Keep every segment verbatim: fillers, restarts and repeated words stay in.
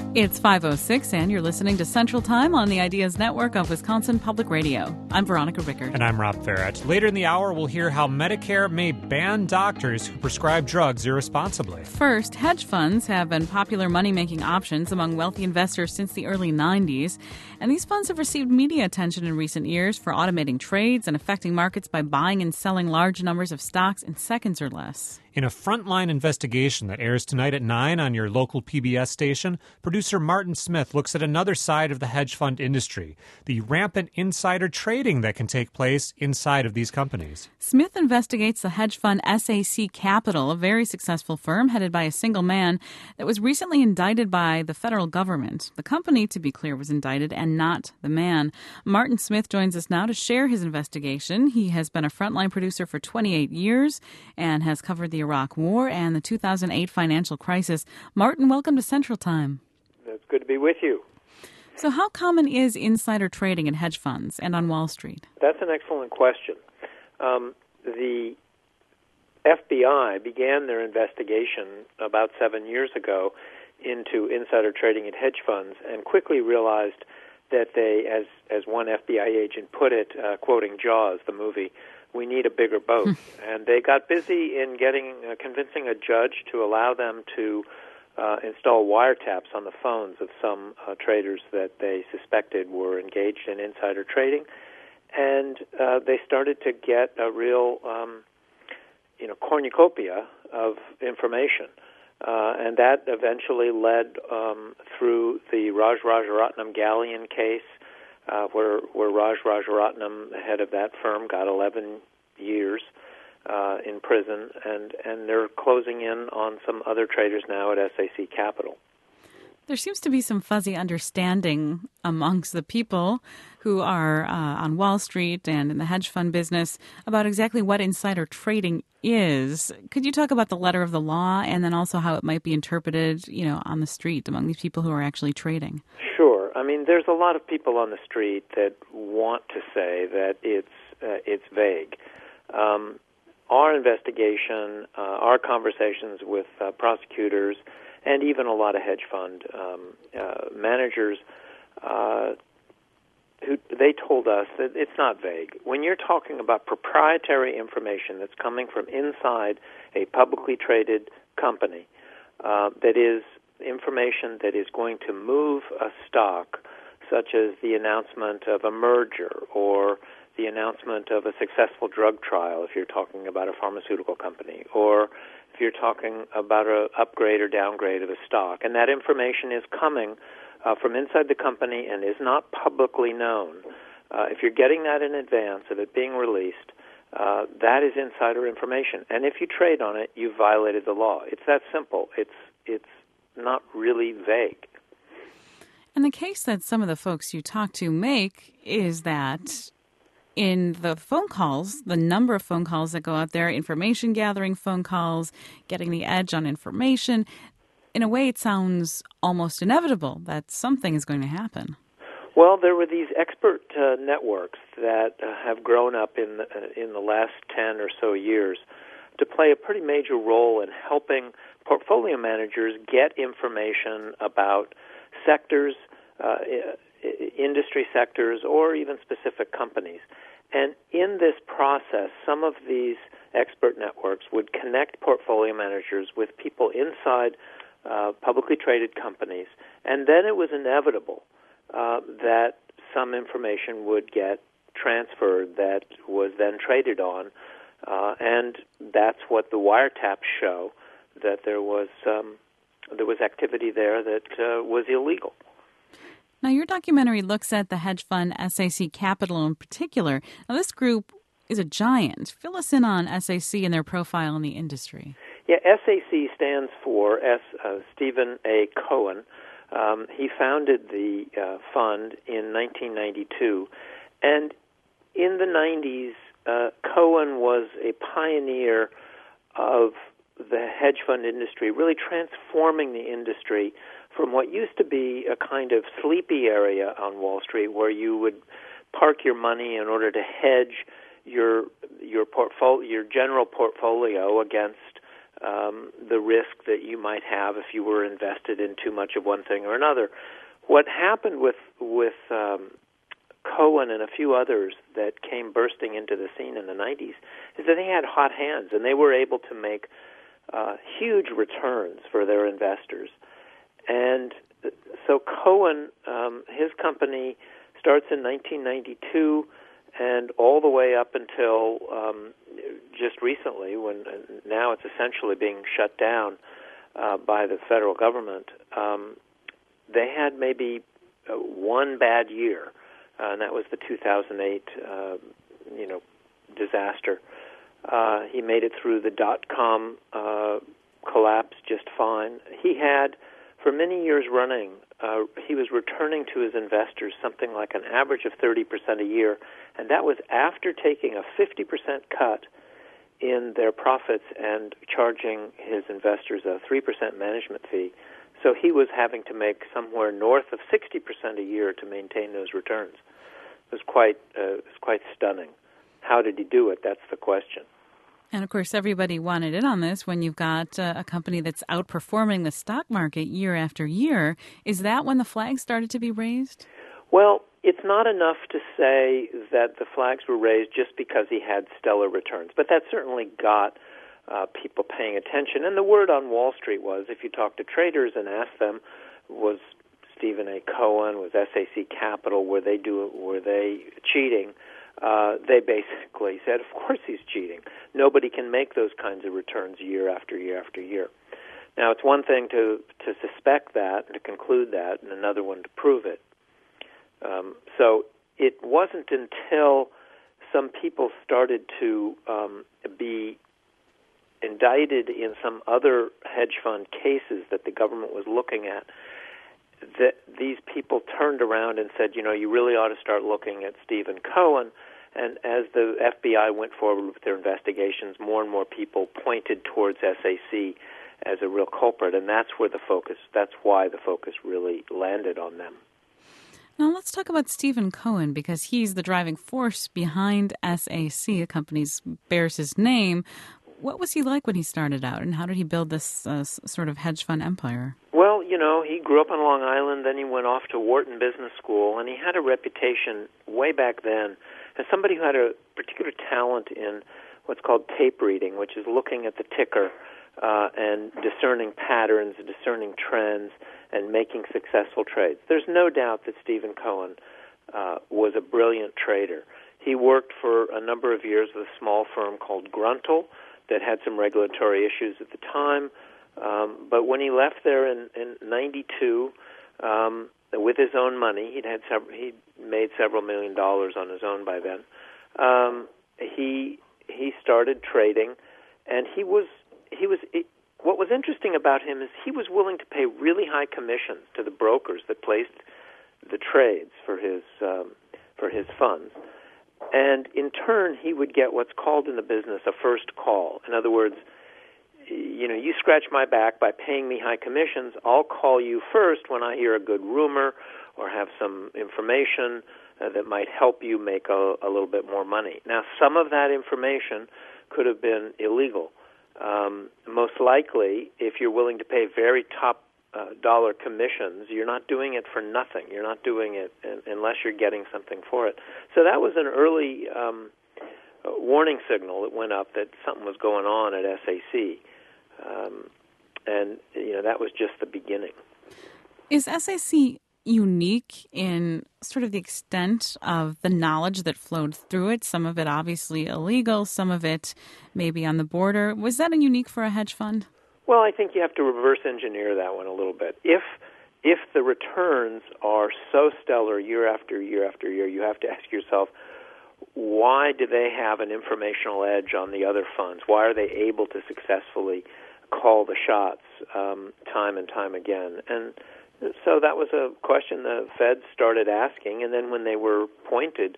It's five oh six, and you're listening to Central Time on the Ideas Network of Wisconsin Public Radio. I'm Veronica Rickard. And I'm Rob Farrett. Later in the hour, we'll hear how Medicare may ban doctors who prescribe drugs irresponsibly. First, hedge funds have been popular money-making options among wealthy investors since the early nineties. And these funds have received media attention in recent years for automating trades and affecting markets by buying and selling large numbers of stocks in seconds or less. In a Frontline investigation that airs tonight at nine on your local P B S station, producer Martin Smith looks at another side of the hedge fund industry, the rampant insider trading that can take place inside of these companies. Smith investigates the hedge fund S A C Capital, a very successful firm headed by a single man that was recently indicted by the federal government. The company, to be clear, was indicted and not the man. Martin Smith joins us now to share his investigation. He has been a Frontline producer for twenty-eight years and has covered the Iraq War and the two thousand eight financial crisis. Martin, welcome to Central Time. It's good to be with you. So how common is insider trading in hedge funds and on Wall Street? That's an excellent question. Um, the F B I began their investigation about seven years ago into insider trading at hedge funds and quickly realized that they, as, as one F B I agent put it, uh, quoting Jaws, the movie, we need a bigger boat. And they got busy in getting uh, convincing a judge to allow them to uh, install wiretaps on the phones of some uh, traders that they suspected were engaged in insider trading. And uh, they started to get a real, um, you know, cornucopia of information. Uh, and that eventually led um, through the Raj Rajaratnam Galleon case, Uh, where where Raj Rajaratnam, the head of that firm, got eleven years uh, in prison, and, and they're closing in on some other traders now at S A C Capital. There seems to be some fuzzy understanding amongst the people who are uh, on Wall Street and in the hedge fund business about exactly what insider trading is. Could you talk about the letter of the law and then also how it might be interpreted, you know, on the street among these people who are actually trading? Sure. I mean, there's a lot of people on the street that want to say that it's uh, it's vague. Um, our investigation, uh, our conversations with uh, prosecutors, and even a lot of hedge fund um, uh, managers, uh, who they told us that it's not vague. When you're talking about proprietary information that's coming from inside a publicly traded company, uh, that is information that is going to move a stock, such as the announcement of a merger or the announcement of a successful drug trial, if you're talking about a pharmaceutical company, or if you're talking about an upgrade or downgrade of a stock, and that information is coming uh, from inside the company and is not publicly known. Uh, if you're getting that in advance of it being released, uh, that is insider information. And if you trade on it, you've violated the law. It's that simple. It's it's not really vague. And the case that some of the folks you talk to make is that in the phone calls, the number of phone calls that go out there, information gathering phone calls, getting the edge on information, in a way it sounds almost inevitable that something is going to happen. Well, there were these expert uh, networks that uh, have grown up in the, uh, in the last ten or so years to play a pretty major role in helping portfolio managers get information about sectors, uh, industry sectors, or even specific companies. And in this process, some of these expert networks would connect portfolio managers with people inside uh, publicly traded companies, and then it was inevitable uh, that some information would get transferred that was then traded on, uh, and that's what the wiretaps show, that there was um, there was activity there that uh, was illegal. Now, your documentary looks at the hedge fund S A C Capital in particular. Now, this group is a giant. Fill us in on S A C and their profile in the industry. Yeah, S A C stands for S. Uh, Stephen A. Cohen. Um, he founded the uh, fund in nineteen ninety-two, and in the nineties, uh, Cohen was a pioneer of the hedge fund industry, really transforming the industry from what used to be a kind of sleepy area on Wall Street where you would park your money in order to hedge your your portfolio, your general portfolio against um, the risk that you might have if you were invested in too much of one thing or another. What happened with with um, Cohen and a few others that came bursting into the scene in the nineties is that they had hot hands, and they were able to make uh, huge returns for their investors. And so Cohen, um, his company starts in nineteen ninety-two, and all the way up until um, just recently, when uh, now it's essentially being shut down uh, by the federal government, um, they had maybe uh, one bad year. Uh, and that was the two thousand eight, uh, you know, disaster. Uh, he made it through the dot-com uh, collapse just fine. He had, for many years running, uh, he was returning to his investors something like an average of thirty percent a year, and that was after taking a fifty percent cut in their profits and charging his investors a three percent management fee. So he was having to make somewhere north of sixty percent a year to maintain those returns. It was quite, uh, it was quite stunning. How did he do it? That's the question. And, of course, everybody wanted in on this when you've got uh, a company that's outperforming the stock market year after year. Is that when the flags started to be raised? Well, it's not enough to say that the flags were raised just because he had stellar returns, but that certainly got uh, people paying attention. And the word on Wall Street was, if you talk to traders and ask them, was Stephen A. Cohen, was S A C Capital, were they do were they cheating? Uh, they basically said, of course he's cheating. Nobody can make those kinds of returns year after year after year. Now, it's one thing to, to suspect that, and to conclude that, and another one to prove it. Um, so it wasn't until some people started to um, be indicted in some other hedge fund cases that the government was looking at that these people turned around and said, you know, you really ought to start looking at Stephen Cohen. And as the F B I went forward with their investigations, more and more people pointed towards S A C as a real culprit, and that's where the focus, that's why the focus really landed on them. Now let's talk about Stephen Cohen, because he's the driving force behind S A C. The company bears his name. What was he like when he started out, and how did he build this uh, sort of hedge fund empire? Well, you know, he grew up on Long Island, then he went off to Wharton Business School, and he had a reputation way back then as somebody who had a particular talent in what's called tape reading, which is looking at the ticker uh, and discerning patterns, discerning trends, and making successful trades. There's no doubt that Stephen Cohen uh, was a brilliant trader. He worked for a number of years with a small firm called Gruntle that had some regulatory issues at the time. Um, but when he left there in, in ninety-two, um, with his own money, he'd had several, he'd made several million dollars on his own by then. Um, he he started trading, and he was he was. It, what was interesting about him is he was willing to pay really high commissions to the brokers that placed the trades for his um, for his funds. And in turn, he would get what's called in the business a first call. In other words, you know, you scratch my back by paying me high commissions, I'll call you first when I hear a good rumor or have some information uh, that might help you make a, a little bit more money. Now, some of that information could have been illegal. Um, most likely, if you're willing to pay very top uh, dollar commissions, you're not doing it for nothing. You're not doing it in, unless you're getting something for it. So that was an early um, warning signal that went up that something was going on at S A C. Um, and, you know, that was just the beginning. Is S A C unique in sort of the extent of the knowledge that flowed through it? Some of it obviously illegal, some of it maybe on the border. Was that unique for a hedge fund? Well, I think you have to reverse engineer that one a little bit. If if the returns are so stellar year after year after year, you have to ask yourself, why do they have an informational edge on the other funds? Why are they able to successfully call the shots um, time and time again? And so that was a question the Fed started asking, and then when they were pointed...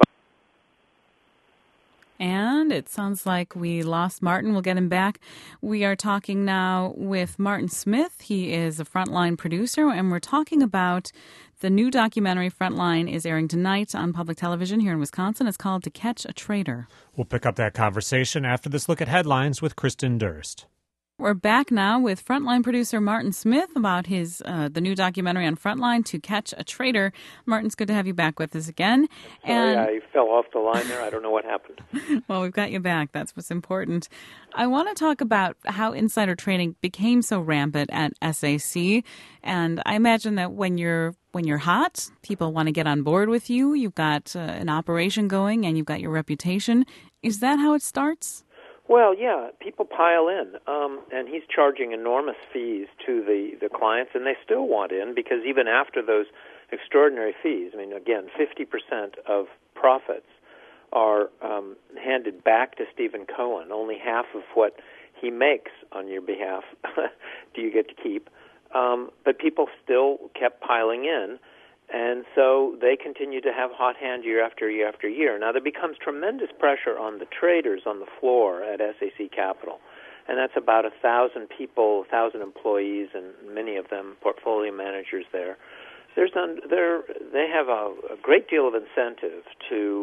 And it sounds like we lost Martin. We'll get him back. We are talking now with Martin Smith. He is a Frontline producer, and we're talking about the new documentary. Frontline is airing tonight on public television here in Wisconsin. It's called To Catch a Traitor. We'll pick up that conversation after this look at headlines with Kristen Durst. We're back now with Frontline producer Martin Smith about his uh, the new documentary on Frontline, To Catch a Traitor. Martin, it's good to have you back with us again. Sorry, and I fell off the line there. I don't know what happened. Well, we've got you back. That's what's important. I want to talk about how insider trading became so rampant at S A C, and I imagine that when you're when you're hot, people want to get on board with you. You've got uh, an operation going, and you've got your reputation. Is that how it starts? Well, yeah, people pile in, um, and he's charging enormous fees to the, the clients, and they still want in because even after those extraordinary fees, I mean, again, fifty percent of profits are um, handed back to Stephen Cohen. Only half of what he makes on your behalf do you get to keep. Um, but people still kept piling in. And so they continue to have hot hand year after year after year. Now, there becomes tremendous pressure on the traders on the floor at S A C Capital, and that's about a thousand people, a thousand employees, and many of them portfolio managers there. There's un, there, they have a, a great deal of incentive to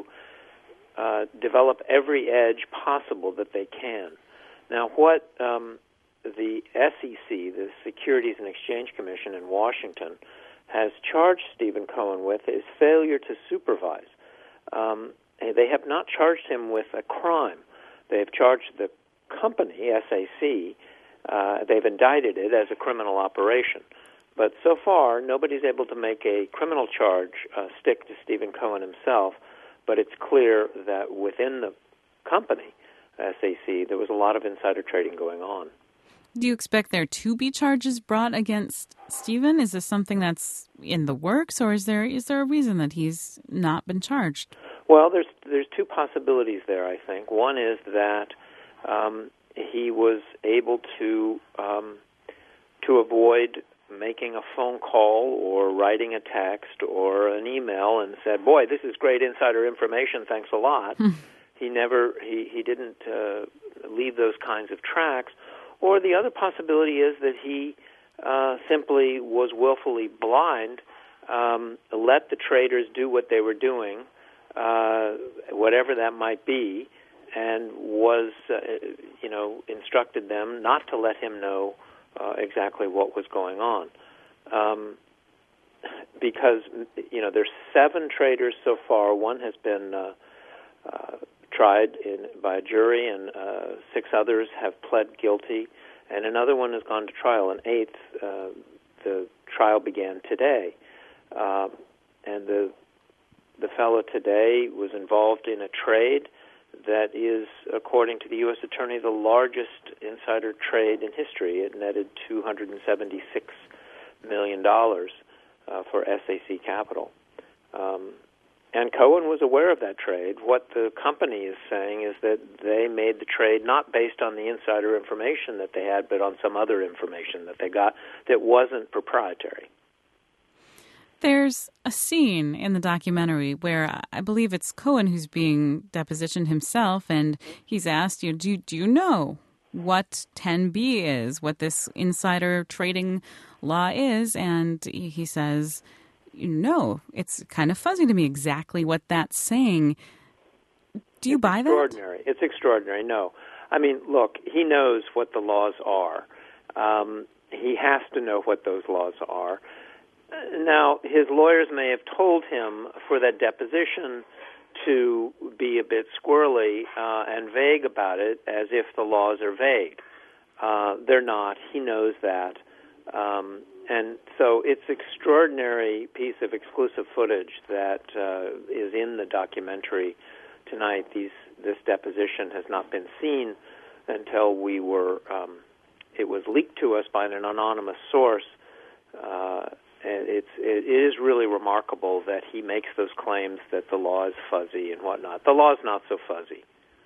uh, develop every edge possible that they can. Now, what um, the S E C, the Securities and Exchange Commission in Washington, has charged Stephen Cohen with is failure to supervise. Um, they have not charged him with a crime. They have charged the company, S A C, uh, they've indicted it as a criminal operation. But so far, nobody's able to make a criminal charge uh, stick to Stephen Cohen himself, but it's clear that within the company, S A C, there was a lot of insider trading going on. Do you expect there to be charges brought against Stephen? Is this something that's in the works, or is there is there a reason that he's not been charged? Well, there's there's two possibilities there, I think. One is that um, he was able to um, to avoid making a phone call or writing a text or an email and said, "Boy, this is great insider information. Thanks a lot." he never he he didn't uh, leave those kinds of tracks. Or the other possibility is that he uh, simply was willfully blind, um, let the traders do what they were doing, uh, whatever that might be, and was, uh, you know, instructed them not to let him know uh, exactly what was going on. Um, because, you know, there's seven traders so far. One has been uh, uh, tried in, by a jury, and uh, six others have pled guilty, and another one has gone to trial. An eighth, uh, the trial began today, uh, and the the fellow today was involved in a trade that is, according to the U S Attorney, the largest insider trade in history. It netted two hundred seventy-six million dollars uh, for S A C Capital. Um, And Cohen was aware of that trade. What the company is saying is that they made the trade not based on the insider information that they had, but on some other information that they got that wasn't proprietary. There's a scene in the documentary where I believe it's Cohen who's being depositioned himself, and he's asked, you, do, do you know what ten B is, what this insider trading law is? And he says, no, it's kind of fuzzy to me exactly what that's saying. Do you it's buy that? Extraordinary. It's extraordinary. No. I mean, look, he knows what the laws are. Um, he has to know what those laws are. Now, his lawyers may have told him for that deposition to be a bit squirrely uh, and vague about it, as if the laws are vague. Uh, they're not. He knows that. Um, and so it's an extraordinary piece of exclusive footage that uh, is in the documentary tonight. These, this deposition has not been seen until we were, um, it was leaked to us by an anonymous source. Uh, and it's, it is really remarkable that he makes those claims that the law is fuzzy and whatnot. The law is not so fuzzy.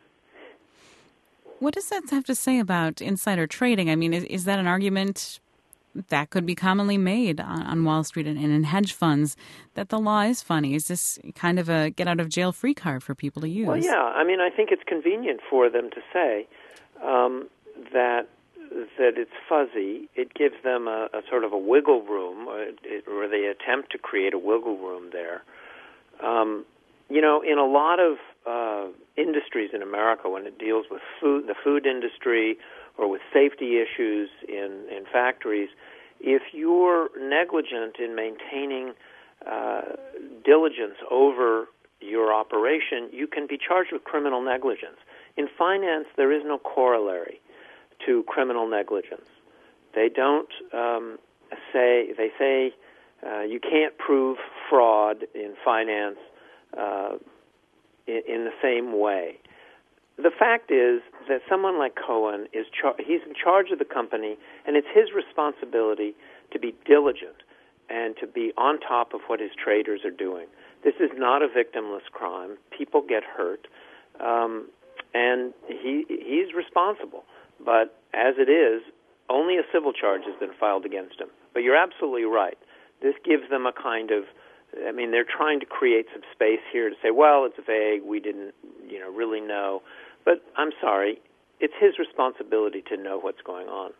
What does that have to say about insider trading? I mean, is, is that an argument that could be commonly made on, on Wall Street and, and in hedge funds, that the law is funny? Is this kind of a get-out-of-jail-free card for people to use? Well, yeah. I mean, I think it's convenient for them to say um, that that it's fuzzy. It gives them a, a sort of a wiggle room, or, it, or they attempt to create a wiggle room there. Um, you know, in a lot of uh, industries in America, when it deals with food, the food industry, or with safety issues in, in factories, if you're negligent in maintaining uh, diligence over your operation, you can be charged with criminal negligence. In finance, there is no corollary to criminal negligence. They don't um, say, they say uh, you can't prove fraud in finance uh, in, in the same way. The fact is that someone like Cohen, is char- he's in charge of the company, and it's his responsibility to be diligent and to be on top of what his traders are doing. This is not a victimless crime. People get hurt, um, and he he's responsible. But as it is, only a civil charge has been filed against him. But you're absolutely right. This gives them a kind of, I mean, they're trying to create some space here to say, well, it's vague, we didn't, you know, really know. But I'm sorry, it's his responsibility to know what's going on.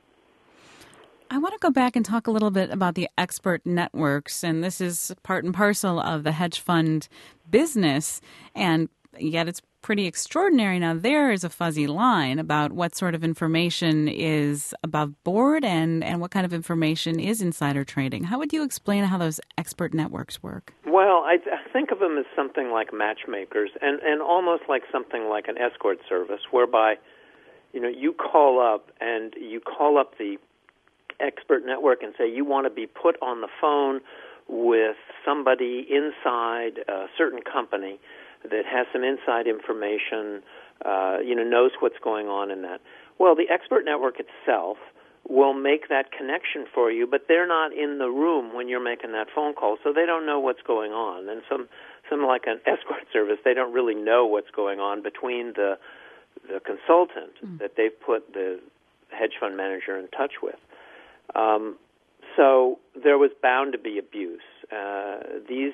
I want to go back and talk a little bit about the expert networks, and this is part and parcel of the hedge fund business, and yet it's pretty extraordinary. Now, there is a fuzzy line about what sort of information is above board and, and what kind of information is insider trading. How would you explain how those expert networks work? Well, I, I think of them as something like matchmakers and, and almost like something like an escort service whereby, you know, you call up and you call up the expert network and say you want to be put on the phone with somebody inside a certain company that has some inside information, uh, you know, knows what's going on in that. Well, the expert network itself will make that connection for you, but they're not in the room when you're making that phone call, so they don't know what's going on. And some, some like an escort service, they don't really know what's going on between the the consultant mm. that they've put the hedge fund manager in touch with. Um, so there was bound to be abuse. Uh, these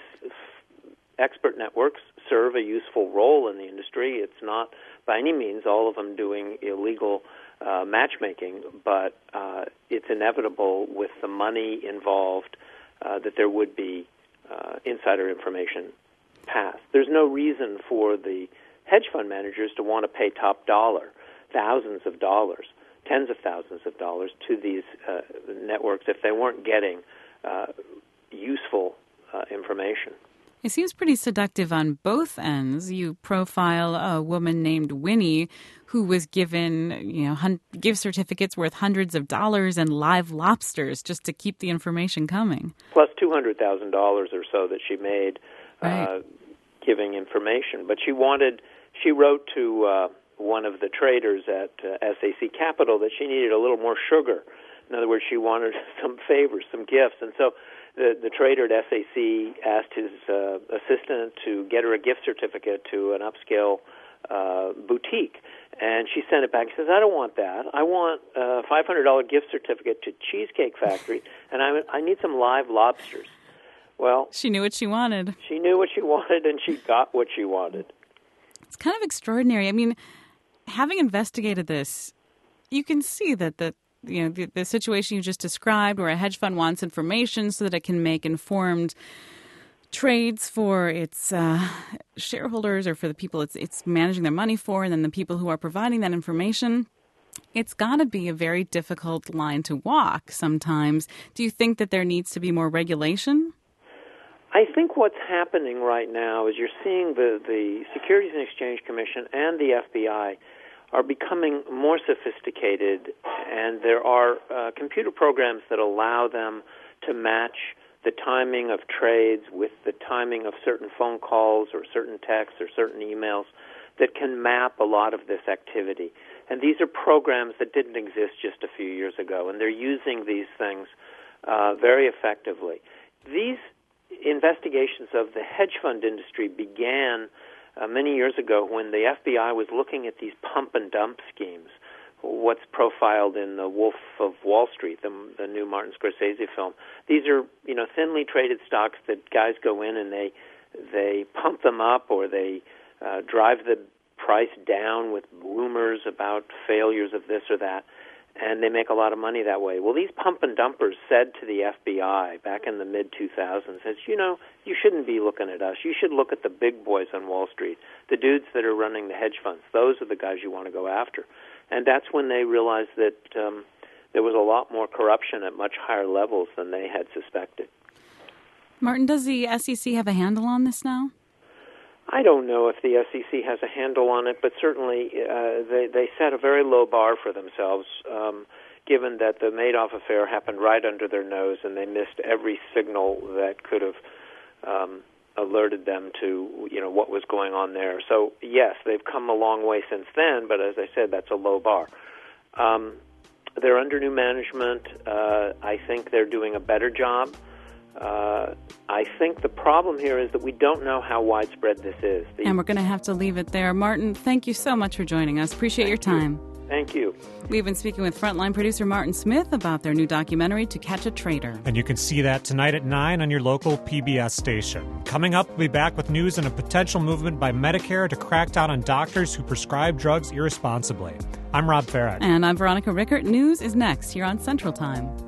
expert networks serve a useful role in the industry. It's not by any means all of them doing illegal uh, matchmaking, but uh, it's inevitable with the money involved uh, that there would be uh, insider information passed. There's no reason for the hedge fund managers to want to pay top dollar, thousands of dollars, tens of thousands of dollars to these uh, networks if they weren't getting uh, useful uh, information. It seems pretty seductive on both ends. You profile a woman named Winnie who was given, you know, hun- gift certificates worth hundreds of dollars and live lobsters just to keep the information coming. Plus two hundred thousand dollars or so that she made right. uh, giving information. But she wanted, she wrote to uh, one of the traders at uh, S A C Capital that she needed a little more sugar. In other words, she wanted some favors, some gifts. And so The, the trader at S A C asked his uh, assistant to get her a gift certificate to an upscale uh, boutique, and she sent it back. She says, I don't want that. I want a five hundred dollars gift certificate to Cheesecake Factory, and I, I need some live lobsters. Well, she knew what she wanted. She knew what she wanted, and she got what she wanted. It's kind of extraordinary. I mean, having investigated this, you can see that the You know, the, the situation you just described where a hedge fund wants information so that it can make informed trades for its uh, shareholders or for the people it's, it's managing their money for, and then the people who are providing that information. It's got to be a very difficult line to walk sometimes. Do you think that there needs to be more regulation? I think what's happening right now is you're seeing the, the Securities and Exchange Commission and the F B I are becoming more sophisticated, and there are uh, computer programs that allow them to match the timing of trades with the timing of certain phone calls or certain texts or certain emails that can map a lot of this activity. And these are programs that didn't exist just a few years ago, and they're using these things uh, very effectively. These investigations of the hedge fund industry began Uh, many years ago when the F B I was looking at these pump and dump schemes, what's profiled in The Wolf of Wall Street, the, the new Martin Scorsese film. These are, you know, thinly traded stocks that guys go in and they they pump them up or they uh, drive the price down with rumors about failures of this or that, and they make a lot of money that way. Well, these pump and dumpers said to the F B I back in the mid two thousands, says, you know, you shouldn't be looking at us. You should look at the big boys on Wall Street, the dudes that are running the hedge funds. Those are the guys you want to go after. and that's when they realized that um, there was a lot more corruption at much higher levels than they had suspected. Martin, does the S E C have a handle on this now? I don't know if the S E C has a handle on it, but certainly uh, they, they set a very low bar for themselves, um, given that the Madoff affair happened right under their nose and they missed every signal that could have um, alerted them to, you know, what was going on there. So, yes, they've come a long way since then, but as I said, that's a low bar. Um, they're under new management. Uh, I think they're doing a better job. Uh, I think the problem here is that we don't know how widespread this is. The, and we're going to have to leave it there. Martin, thank you so much for joining us. Appreciate your time. You. Thank you. We've been speaking with Frontline producer Martin Smith about their new documentary, To Catch a Traitor. And you can see that tonight at nine on your local P B S station. Coming up, we'll be back with news on a potential movement by Medicare to crack down on doctors who prescribe drugs irresponsibly. I'm Rob Farrett. And I'm Veronica Rickert. News is next here on Central Time.